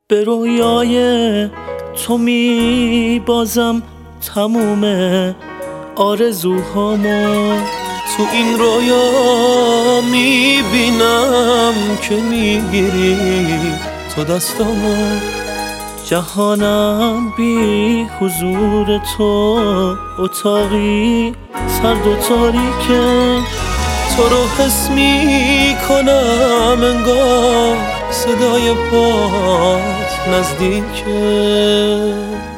به رویای تو میبازم تموم آرزوهامو. تو این رویا میبینم که میگیری تو دستامو. جهانم بی حضور تو، اتاقی سرد و تاریکه. تو رو حس میکنم انگار صدای پات نزدیکه.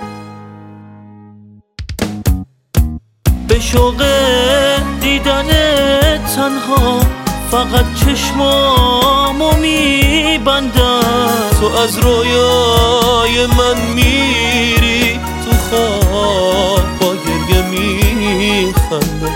به شوق دیدن تنها فقط چشمامو میبندم. تو از رویای من میری تو خواب با گریه میخندم.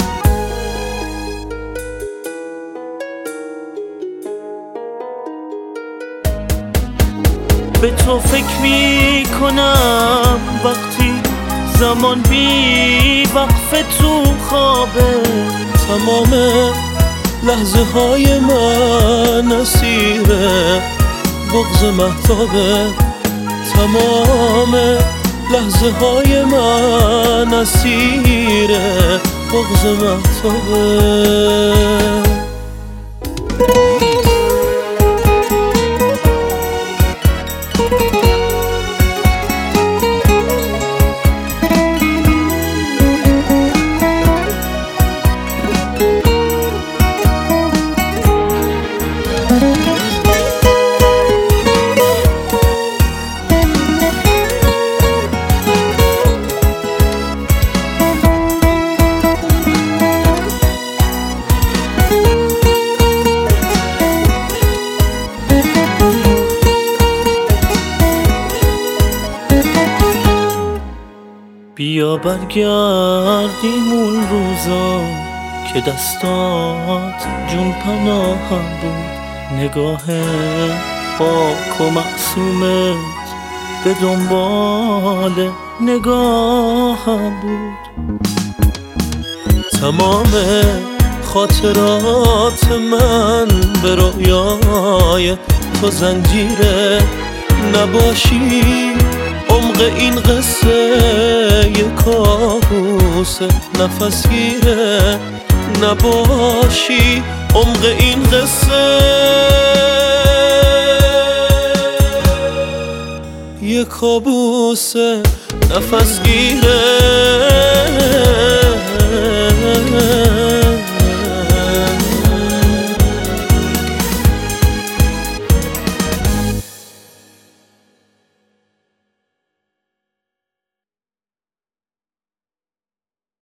به تو فکر میکنم وقتی زمان بی وقفه تو خوابه. تمام لحظه های من اسیر بغض مهتابه. تمام لحظه های من اسیر بغض مهتابه. بیا برگردیم اون روزا که دستات جون پناهم بود. نگاه پاک و معصومت به دنبال نگاهم بود. تمام خاطرات من به رویای تو زنجیره. نباشی عمق این قصه یه کابوسه نفسگیره. نباشی عمق این قصه یه کابوسه نفسگیره.